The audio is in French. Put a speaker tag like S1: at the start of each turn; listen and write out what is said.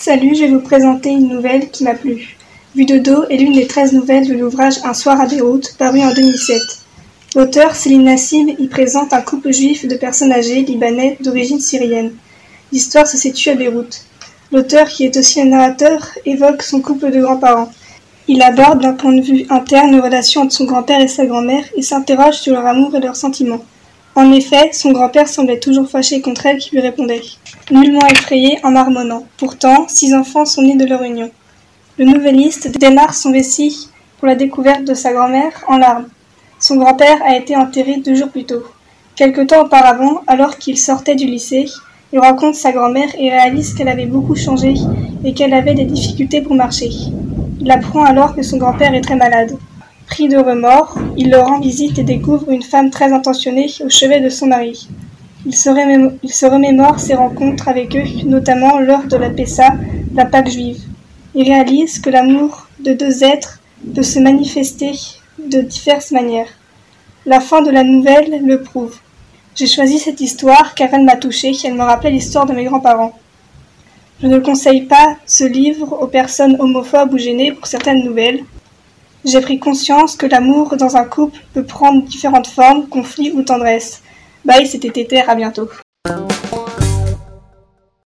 S1: Salut, je vais vous présenter une nouvelle qui m'a plu. Vue de dos est l'une des 13 nouvelles de l'ouvrage Un soir à Beyrouth, paru en 2007. L'auteur, Céline Nassib, y présente un couple juif de personnes âgées libanais d'origine syrienne. L'histoire se situe à Beyrouth. L'auteur, qui est aussi un narrateur, évoque son couple de grands-parents. Il aborde d'un point de vue interne les relations entre son grand-père et sa grand-mère et s'interroge sur leur amour et leurs sentiments. En effet, son grand-père semblait toujours fâché contre elle qui lui répondait, nullement effrayé en marmonnant. Pourtant, 6 enfants sont nés de leur union. Le nouvelliste démarre son récit pour la découverte de sa grand-mère en larmes. Son grand-père a été enterré 2 jours plus tôt. Quelque temps auparavant, alors qu'il sortait du lycée, il rencontre sa grand-mère et réalise qu'elle avait beaucoup changé et qu'elle avait des difficultés pour marcher. Il apprend alors que son grand-père est très malade. Pris de remords, il leur rend visite et découvre une femme très intentionnée au chevet de son mari. Il se remémore ses rencontres avec eux, notamment lors de la Pessa, la Pâque juive. Il réalise que l'amour de 2 êtres peut se manifester de diverses manières. La fin de la nouvelle le prouve. J'ai choisi cette histoire car elle m'a touchée, elle me rappelait l'histoire de mes grands-parents. Je ne conseille pas ce livre aux personnes homophobes ou gênées pour certaines nouvelles. J'ai pris conscience que l'amour dans un couple peut prendre différentes formes, conflits ou tendresse. Bye, c'était Téter, à bientôt.